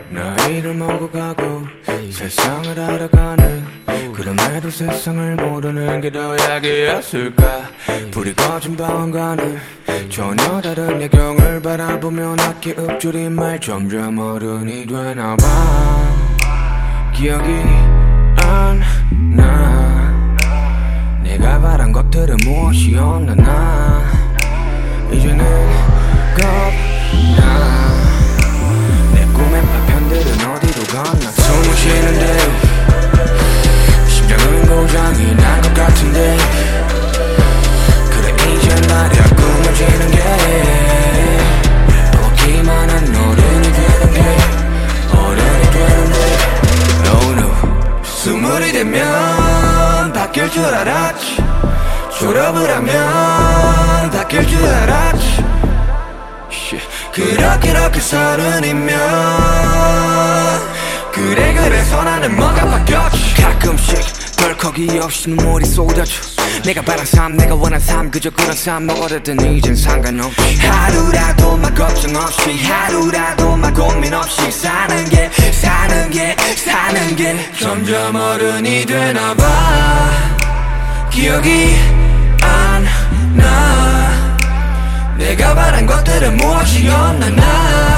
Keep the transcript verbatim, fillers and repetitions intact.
나이를 먹어가고 세상을 알아가는, 그럼에도 세상을 모르는 게 더 약이었을까. 불이 꺼진 방안가는 전혀 다른 야경을 바라보며 낮게 읊조린 말, 점점 어른이 되나봐. 기억이 안 나. 내가 바란 것들은 무엇이었나. 나 이제는 겁나. 내 꿈의 파편들은 어디로 갔나. 숨을 쉬는데 심장은 고장이 난 것 같은데, 그래 이제 말이야 꿈을 지는 게 오기만 한 어른이 되는 게, 어른이 되는 게. No no. 스물이 되면 바뀔 줄 알았지. 졸업을 하면 바뀔 줄 알았지. 그렇게 그렇게 서른이면 그래 그래서 나는 뭐가 바뀌었지. 가끔씩 덜컥이 없이 눈물이 쏟아져. 내가 바란 삶, 내가 원한 삶, 그저 그런 삶. 뭐가 됐든 이젠 상관없이, 하루라도 막 걱정 없이, 하루라도 막 고민 없이 사는 게, 사는 게, 사는 게. 점점 어른이 되나봐. 기억이 안 나. 내가 바란 것들은 무엇이었나. 나